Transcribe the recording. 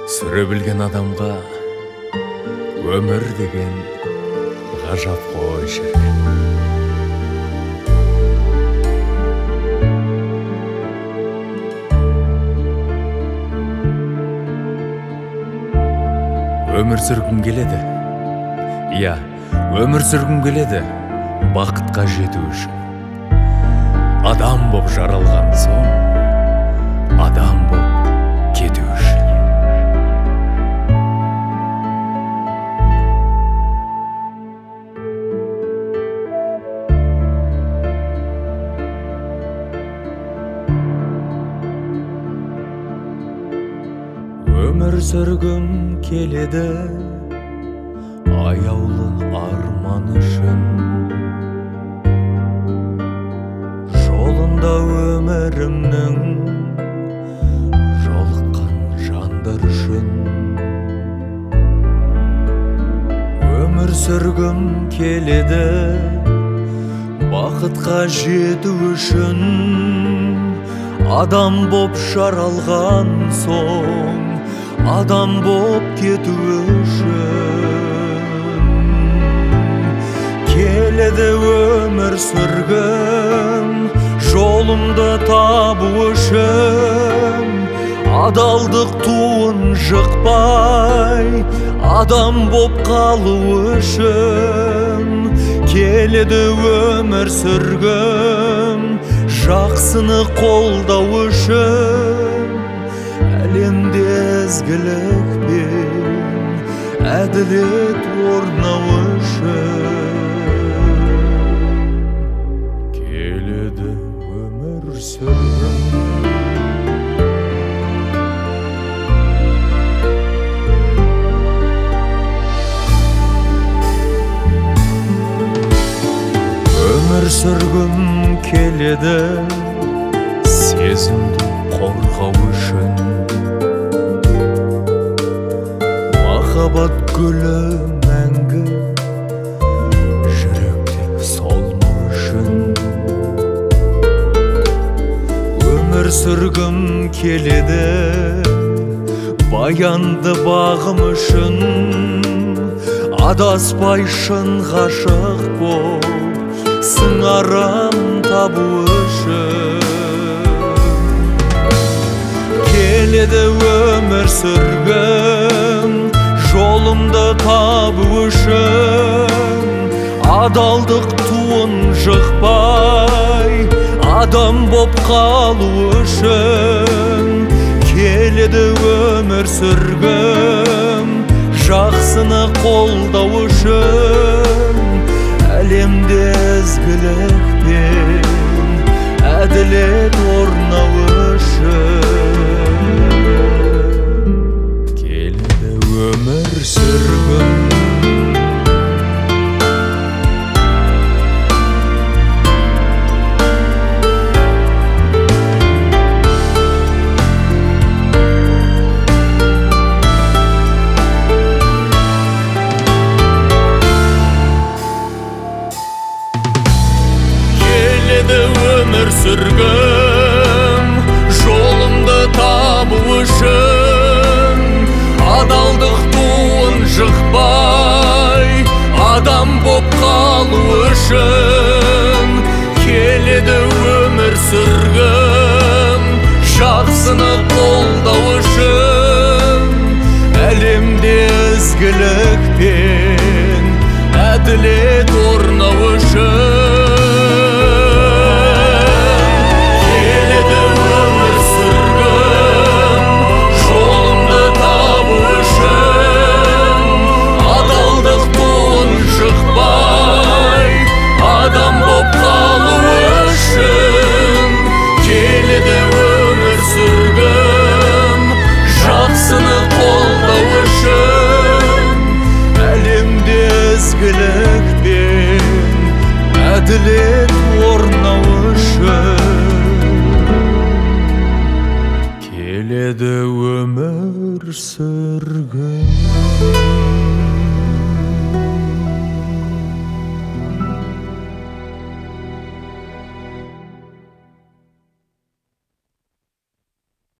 Сүре білген адамға өмір деген ғажап қой шіркін. Өмір сүргім келеді, иә, өмір сүргім келеді бақытқа жету үшін. Адам боп жаралған соң, адам боп кету үшін. Өмір сүргім келеді аяулы арман үшін. Жолында өмірімнің жолыққан жандар үшін. Өмір сүргім келеді бақытқа жету үшін. Адам боп жаралған соң, адам боп кету үшін. Келеді өмір сүргім жолымды табу үшін. Адалдық туын жықпай адам боп қалу үшін. Келеді өмір сүргім жақсыны қолдау үшін. Әлемде ізгілік пен әділет орнау үшін. Келеді өмір сүргім. Өмір сүргім келеді сезімді қорғау үшін. Махаббат гүлі мәңгі жүректе солмау үшін. Өмір сүргім келеді баянды бағым үшін. Адаспай шын ғашық боп сыңарам табу үшін. Келеді өмір сүргім жолымды табу үшін. Адалдық туын жықпай адам боп қалу үшін. Келеді өмір сүргім жақсыны қолдау үшін. Әлемде ізгілік пен әділет орнау үшін. Келеді өмір сүргім. Өмір сүргім жолымды табу үшін. Адалдық туын жықпай адам боп қалу үшін. Келеді өмір сүргім жақсыны қолдау үшін. Әлемде ізгілік пен әділет орнау үшін. Ізгілік пен әділет орнау үшін. Келеді өмір сүргім.